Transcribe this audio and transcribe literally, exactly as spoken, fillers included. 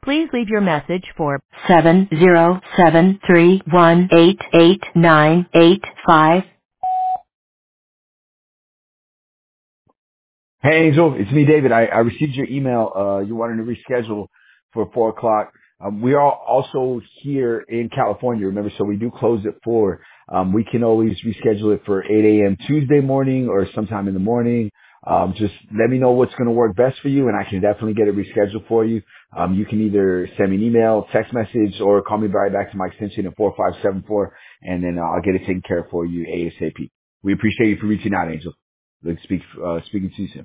Please leave your message for seven zero seven three one eight eight nine eight five. Hey, Angel, it's me, David. I, I received your email. Uh, you wanted to reschedule for four o'clock. Um, we are also here in California, remember, so we do close at four. Um, we can always reschedule it for eight a.m. Tuesday morning or sometime in the morning. Um, just let me know what's going to work best for you, and I can definitely get it rescheduled for you. Um, you can either send me an email, text message, or call me right back to my extension at four five seven four, and then uh, I'll get it taken care of for you ASAP. We appreciate you for reaching out, Angel. Let's speak, uh, speaking to you soon.